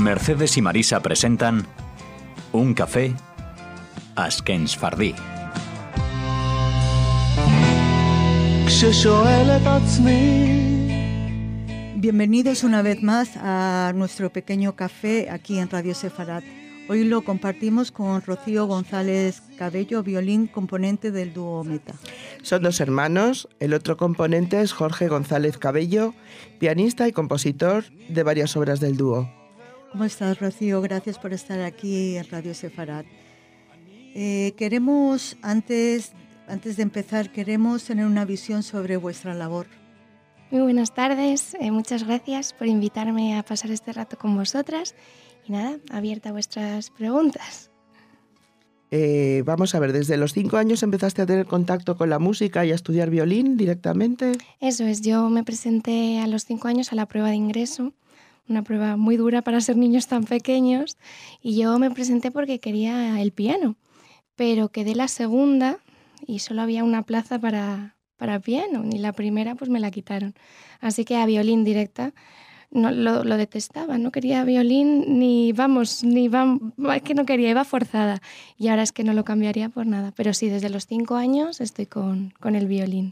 Mercedes y Marisa presentan Un café Azken Sefardí. Bienvenidos una vez más a nuestro pequeño café aquí en Radio Sefarad. Hoy lo compartimos con Rocío González Cabello, violín, componente del dúo Meta. Son dos hermanos, el otro componente es Jorge González Cabello, pianista y compositor de varias obras del dúo. ¿Cómo estás, Rocío? Gracias por estar aquí en Radio Sefarad. Queremos, antes de empezar, queremos tener una visión sobre vuestra labor. Muy buenas tardes, muchas gracias por invitarme a pasar este rato con vosotras. Y nada, abierta a vuestras preguntas. Vamos a ver, ¿desde los 5 años empezaste a tener contacto con la música y a estudiar violín directamente? Eso es, yo me presenté a los 5 años a la prueba de ingreso, una prueba muy dura para ser niños tan pequeños, y yo me presenté porque quería el piano, pero quedé la segunda y solo había una plaza para piano, y la primera pues me la quitaron. Así que a violín directa. No, lo detestaba, no quería violín es que no quería, iba forzada y ahora es que no lo cambiaría por nada, pero sí, desde los 5 años estoy con el violín.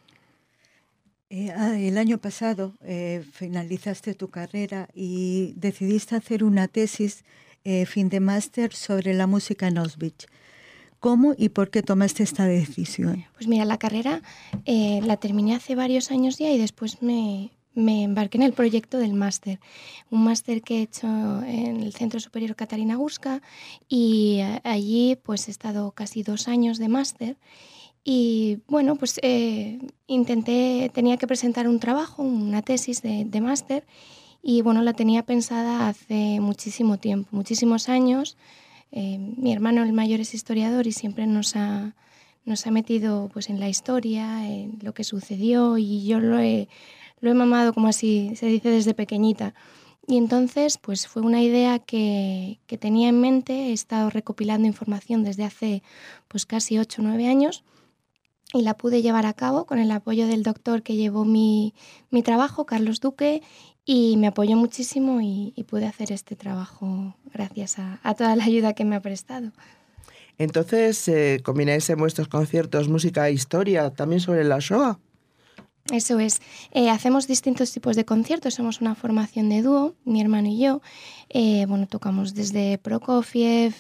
El año pasado finalizaste tu carrera y decidiste hacer una tesis fin de máster sobre la música en Auschwitz. ¿Cómo y por qué tomaste esta decisión? Pues mira, la carrera la terminé hace varios años ya y después me embarqué en el proyecto del máster, un máster que he hecho en el Centro Superior Katarina Gurska y allí pues he estado casi 2 años de máster y bueno, pues tenía que presentar un trabajo, una tesis de máster y bueno, la tenía pensada hace muchísimo tiempo, muchísimos años. Mi hermano el mayor es historiador y siempre nos ha metido pues en la historia, en lo que sucedió y yo lo he mamado, como así se dice, desde pequeñita. Y entonces pues fue una idea que tenía en mente. He estado recopilando información desde hace pues casi 8 o 9 años y la pude llevar a cabo con el apoyo del doctor que llevó mi trabajo, Carlos Duque, y me apoyó muchísimo y pude hacer este trabajo gracias a toda la ayuda que me ha prestado. Entonces, ¿combináis en vuestros conciertos música e historia también sobre la Shoah? Eso es. Hacemos distintos tipos de conciertos. Somos una formación de dúo, mi hermano y yo. Tocamos desde Prokofiev,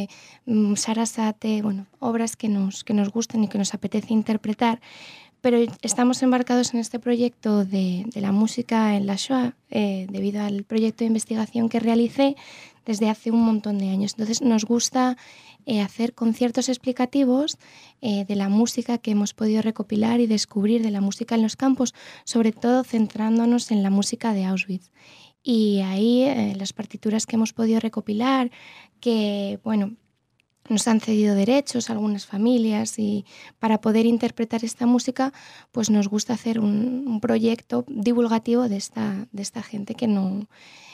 Sarasate, obras que nos gustan y que nos apetece interpretar. Pero estamos embarcados en este proyecto de la música en la Shoah debido al proyecto de investigación que realicé desde hace un montón de años. Entonces nos gusta hacer conciertos explicativos de la música que hemos podido recopilar y descubrir de la música en los campos, sobre todo centrándonos en la música de Auschwitz. Y ahí las partituras que hemos podido recopilar, que nos han cedido derechos a algunas familias y para poder interpretar esta música, pues nos gusta hacer un proyecto divulgativo de esta gente que no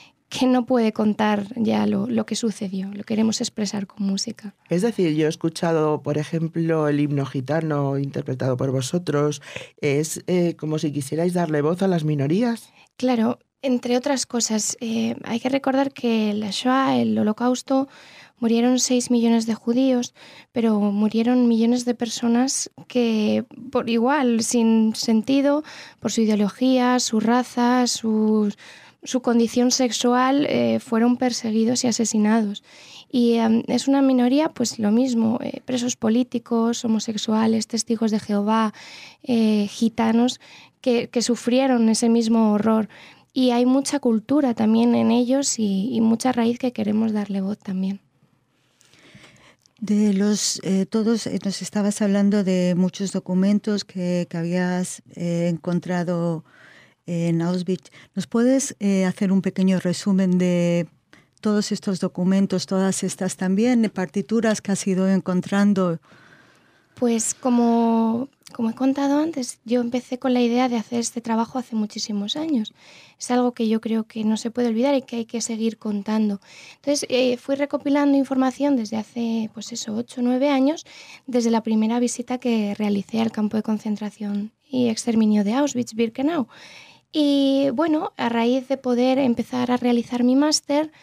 puede contar ya lo que sucedió, lo queremos expresar con música. Es decir, yo he escuchado, por ejemplo, el himno gitano interpretado por vosotros. Es como si quisierais darle voz a las minorías. Claro, entre otras cosas, hay que recordar que la Shoah, el Holocausto, murieron 6 millones de judíos, pero murieron millones de personas que, por igual, sin sentido, por su ideología, su raza, su condición sexual, fueron perseguidos y asesinados. Y es una minoría, pues lo mismo, presos políticos, homosexuales, testigos de Jehová, gitanos, que sufrieron ese mismo horror. Y hay mucha cultura también en ellos y mucha raíz que queremos darle voz también. De todos nos estabas hablando de muchos documentos que habías encontrado en Auschwitz. ¿Nos puedes hacer un pequeño resumen de todos estos documentos, todas estas también partituras que has ido encontrando? Pues como he contado antes, yo empecé con la idea de hacer este trabajo hace muchísimos años. Es algo que yo creo que no se puede olvidar y que hay que seguir contando. Entonces fui recopilando información desde hace 8 o 9 años, desde la primera visita que realicé al campo de concentración y exterminio de Auschwitz-Birkenau. Y a raíz de poder empezar a realizar mi máster,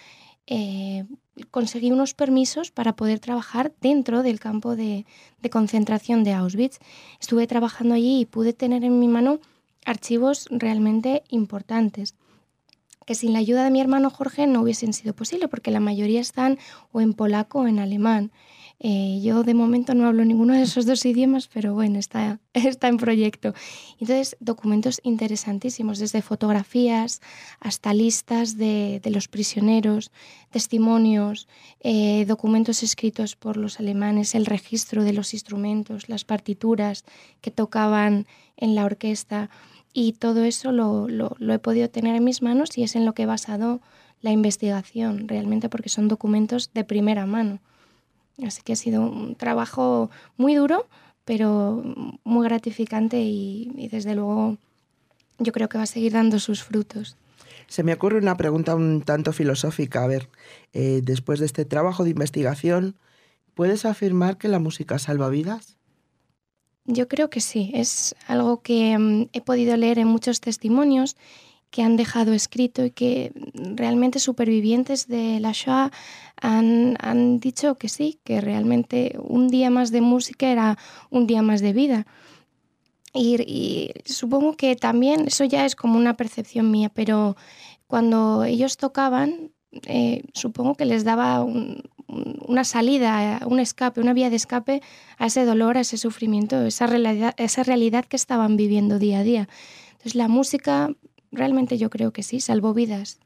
conseguí unos permisos para poder trabajar dentro del campo de concentración de Auschwitz. Estuve trabajando allí y pude tener en mi mano archivos realmente importantes, que sin la ayuda de mi hermano Jorge no hubiesen sido posible, porque la mayoría están o en polaco o en alemán. Yo de momento no hablo ninguno de esos dos idiomas, pero bueno, está en proyecto. Entonces, documentos interesantísimos, desde fotografías hasta listas de los prisioneros, testimonios, documentos escritos por los alemanes, el registro de los instrumentos, las partituras que tocaban en la orquesta. Y todo eso lo he podido tener en mis manos y es en lo que he basado la investigación, realmente, porque son documentos de primera mano. Así que ha sido un trabajo muy duro, pero muy gratificante y desde luego yo creo que va a seguir dando sus frutos. Se me ocurre una pregunta un tanto filosófica. A ver, después de este trabajo de investigación, ¿puedes afirmar que la música salva vidas? Yo creo que sí, es algo que he podido leer en muchos testimonios que han dejado escrito y que realmente supervivientes de la Shoah han dicho que sí, que realmente un día más de música era un día más de vida. Y supongo que también eso ya es como una percepción mía, pero cuando ellos tocaban, supongo que les daba una salida, un escape, una vía de escape a ese dolor, a ese sufrimiento, esa realidad que estaban viviendo día a día. Entonces la música realmente yo creo que sí, salvó vidas.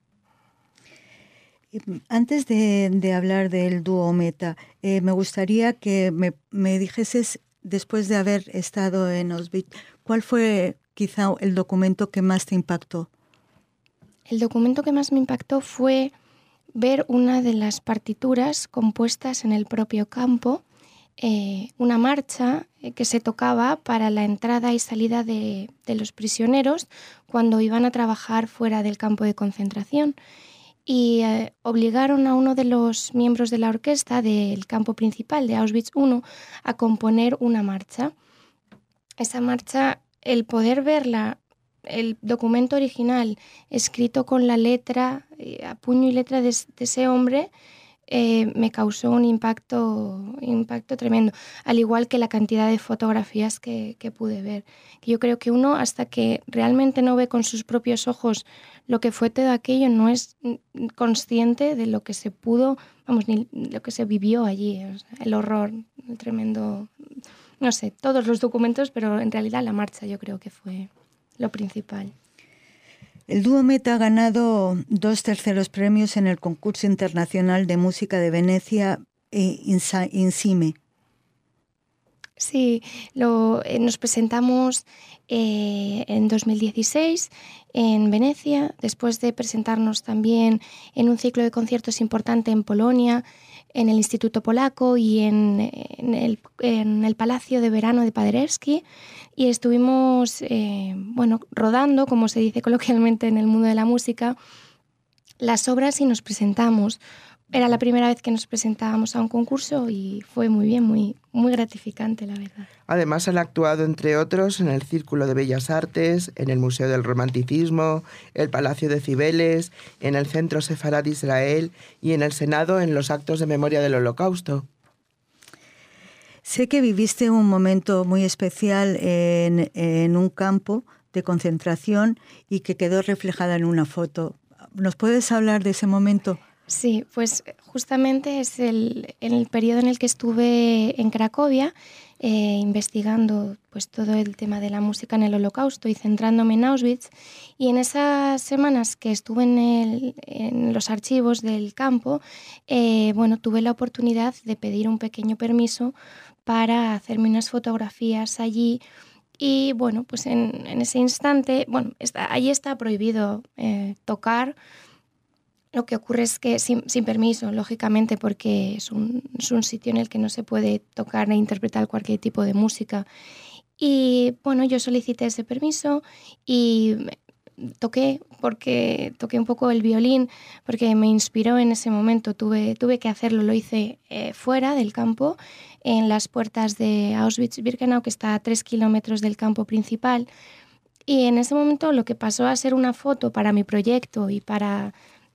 Antes de hablar del dúo Meta, me gustaría que me dijeses, después de haber estado en Auschwitz, ¿cuál fue quizá el documento que más te impactó? El documento que más me impactó fue ver una de las partituras compuestas en el propio campo, una marcha que se tocaba para la entrada y salida de los prisioneros cuando iban a trabajar fuera del campo de concentración. Y obligaron a uno de los miembros de la orquesta del campo principal de Auschwitz I a componer una marcha. Esa marcha, el poder verla, el documento original escrito con la letra, a puño y letra de ese hombre, me causó un impacto tremendo, al igual que la cantidad de fotografías que pude ver. Yo creo que uno, hasta que realmente no ve con sus propios ojos lo que fue todo aquello, no es consciente de lo que se pudo, ni lo que se vivió allí, o sea, el horror, el tremendo, no sé, todos los documentos, pero en realidad la marcha yo creo que fue lo principal. El dúo Meta ha ganado 2 terceros premios en el Concurso Internacional de Música de Venecia INSIME. Sí, nos presentamos en 2016 en Venecia, después de presentarnos también en un ciclo de conciertos importante en Polonia, en el Instituto Polaco y en el Palacio de Verano de Paderewski, y estuvimos rodando, como se dice coloquialmente en el mundo de la música, las obras y nos presentamos. Era la primera vez que nos presentábamos a un concurso y fue muy bien, muy, muy gratificante, la verdad. Además han actuado, entre otros, en el Círculo de Bellas Artes, en el Museo del Romanticismo, el Palacio de Cibeles, en el Centro Sefarad Israel y en el Senado en los actos de memoria del Holocausto. Sé que viviste un momento muy especial en un campo de concentración y que quedó reflejada en una foto. ¿Nos puedes hablar de ese momento? Sí, pues justamente es el periodo en el que estuve en Cracovia investigando pues todo el tema de la música en el Holocausto y centrándome en Auschwitz. Y en esas semanas que estuve en los archivos del campo, tuve la oportunidad de pedir un pequeño permiso para hacerme unas fotografías allí. Y bueno, pues en ese instante, allí está prohibido tocar. Lo que ocurre es que sin permiso, lógicamente, porque es un sitio en el que no se puede tocar e interpretar cualquier tipo de música. Y bueno, yo solicité ese permiso y toqué un poco el violín, porque me inspiró en ese momento. Tuve que hacerlo, lo hice fuera del campo, en las puertas de Auschwitz-Birkenau, que está a 3 kilómetros del campo principal. Y en ese momento lo que pasó a ser una foto para mi proyecto y para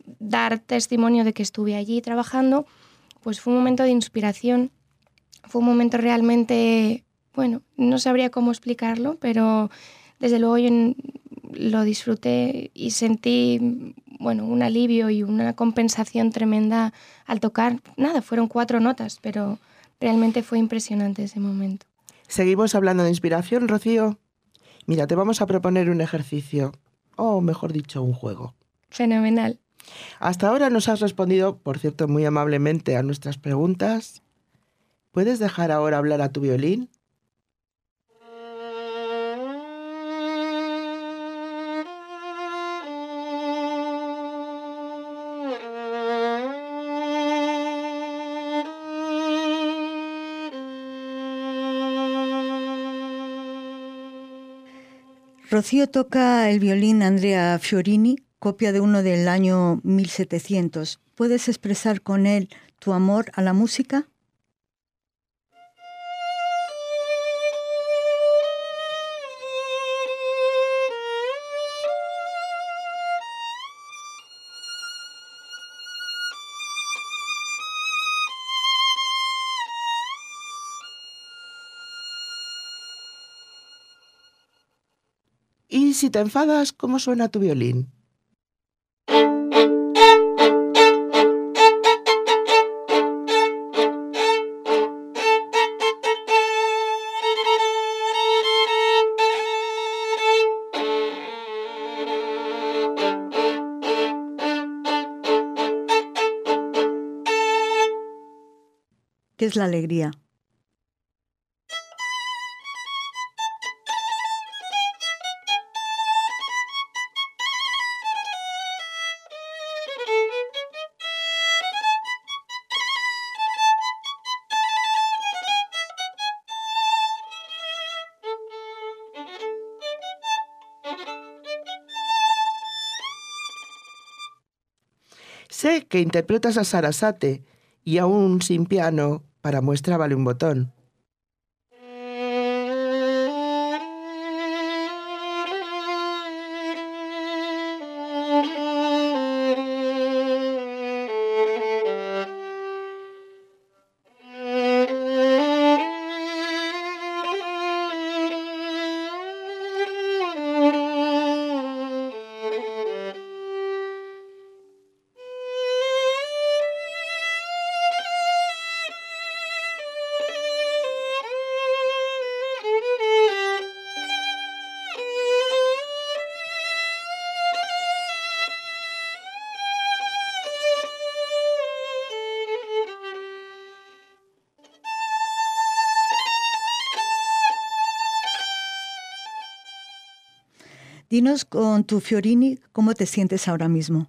dar testimonio de que estuve allí trabajando, pues fue un momento de inspiración, fue un momento realmente, bueno, no sabría cómo explicarlo, pero desde luego yo lo disfruté y sentí, bueno, un alivio y una compensación tremenda al tocar. Nada, fueron 4 notas, pero realmente fue impresionante ese momento. Seguimos hablando de inspiración, Rocío. Mira, te vamos a proponer un ejercicio, o mejor dicho, un juego. Fenomenal. Hasta ahora nos has respondido, por cierto, muy amablemente a nuestras preguntas. ¿Puedes dejar ahora hablar a tu violín? Rocío toca el violín Andrea Fiorini, copia de uno del año 1700. ¿Puedes expresar con él tu amor a la música? Y si te enfadas, ¿cómo suena tu violín? ¿Qué es la alegría? Sé que interpretas a Sarasate y aún sin piano, para muestra vale un botón. Dinos con tu Fiorini cómo te sientes ahora mismo.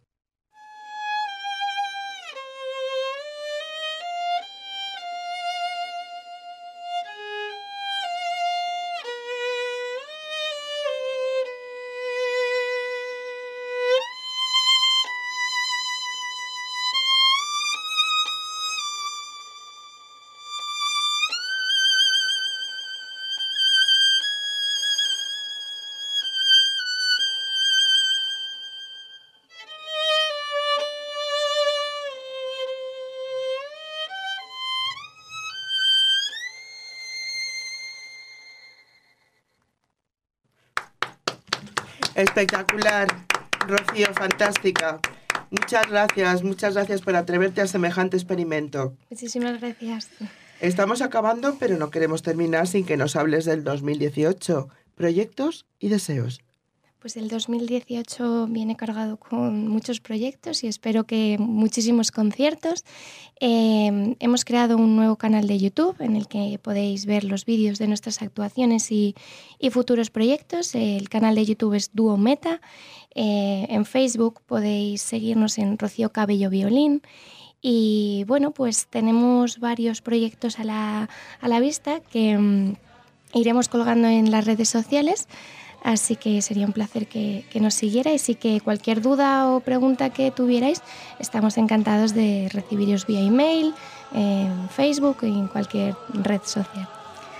Espectacular, Rocío, fantástica. Muchas gracias por atreverte a semejante experimento. Muchísimas gracias. Estamos acabando, pero no queremos terminar sin que nos hables del 2018, proyectos y deseos. Pues el 2018 viene cargado con muchos proyectos y espero que muchísimos conciertos. Hemos creado un nuevo canal de YouTube en el que podéis ver los vídeos de nuestras actuaciones y futuros proyectos. El canal de YouTube es Dúo Meta. En Facebook podéis seguirnos en Rocío Cabello Violín. Y bueno, pues tenemos varios proyectos a la vista que iremos colgando en las redes sociales. Así que sería un placer que nos siguierais y que cualquier duda o pregunta que tuvierais, estamos encantados de recibiros vía email, en Facebook y en cualquier red social.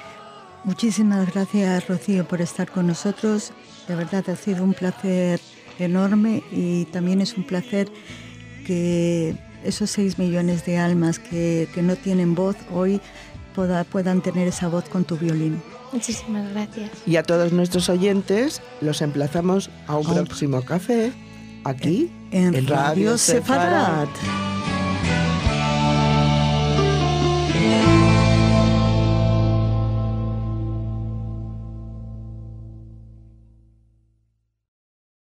Muchísimas gracias, Rocío, por estar con nosotros. De verdad ha sido un placer enorme y también es un placer que esos 6 millones de almas que no tienen voz hoy puedan tener esa voz con tu violín. Muchísimas gracias. Y a todos nuestros oyentes los emplazamos a un próximo café aquí en Radio Sefarad. Sefarad.